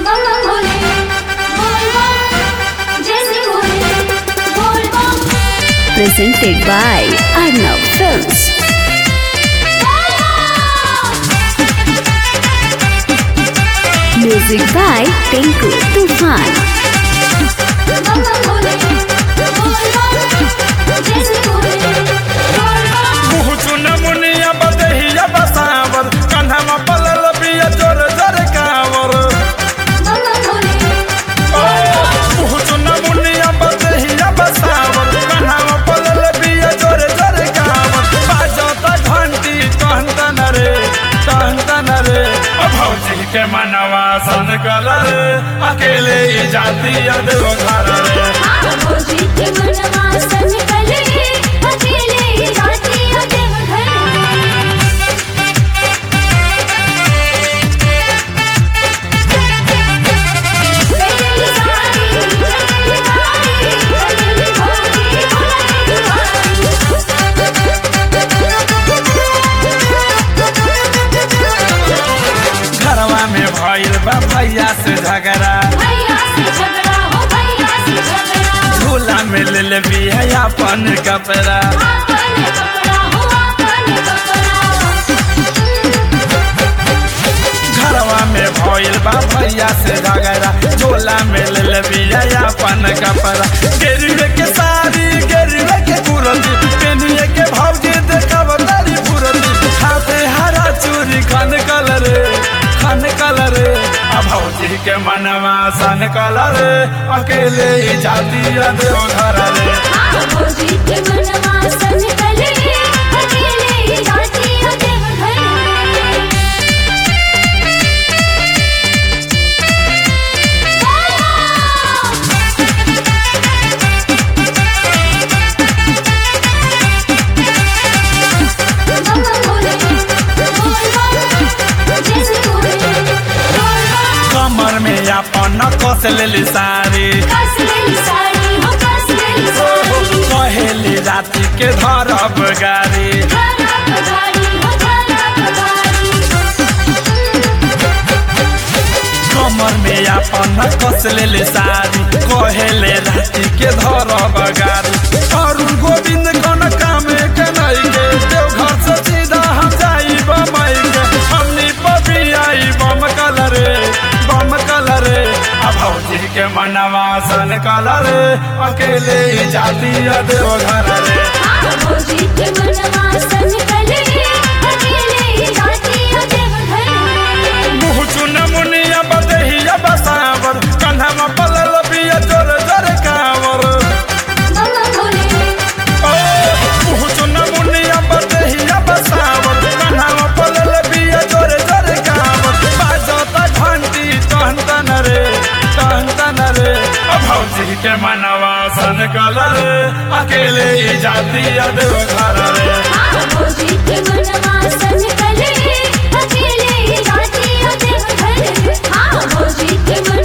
बम बम भोले बोल बम जय श्री भोले बोल बम presented by Arnav Films. Music by Tinku Tufan. बम बम भोले बोल बम जय श्री भोले बोल बम मुहुचुन मुनिया बदहिया बसावर कन्हवा पलल बिया जोर जोर कावर बम बम भोले मुहुचुन मुनिया बदहिया बसावर कन्हवा पलल बिया जोर जोर कावर बाजता घंटी कहतन रे भौजी के मनवा सन कलर अकेले ही जाती देव घर रे भोजी के मनवा सन कले अकेले जाती देव घरवा में भइल बा भैया से झगड़ा भैया से झगड़ा हो भैया से झगड़ा झूला में ले ले भी है अपन कपड़ा आपन कपड़ा हो आपन कपड़ा घरवा में भइल बा भैया से झगड़ा झोला में ले ले भी है अपन कपड़ा गेरुए के साड़ी गेरुए के कुर्ती पेनिए के भौजी देखब तारी फुरती हाथे हरा चूड़ी खन कलर आ भौजी के मनवा सन कलर अकेले ही जाती देव घर रे भोजी के मनवा सन कले अकेले जाती देव कमर में अपन कस लेली साड़ी कहेली राति के धरब गाड़ी कमर में अपन कस लेली साड़ी कहेले राति के धरब गाड़ी अरुण गोविंद कौन काम के नहीं के देव घर से सीधा हम जाई बम्बई के हमनी पपी आई बम कलर आ भौजी के मनवा सन कलर अकेले ही जाती देव घर रे भोजी के मनवा सन कले अकेले जाती देव मुहुचुन मुनिया बदहिया बसावर कन्हवा पलल बिया जोर जोर कावर मुहुचुन मुनिया बदहिया बसावर कन्हवा पलल बिया जोर जोर कावर बाजता घंटी कहतन रे भौजी के मनवा सन कलर अकेले ही जाती देव घर रे भोजी के मनवा सन कले अकेले जाती देव भोजी के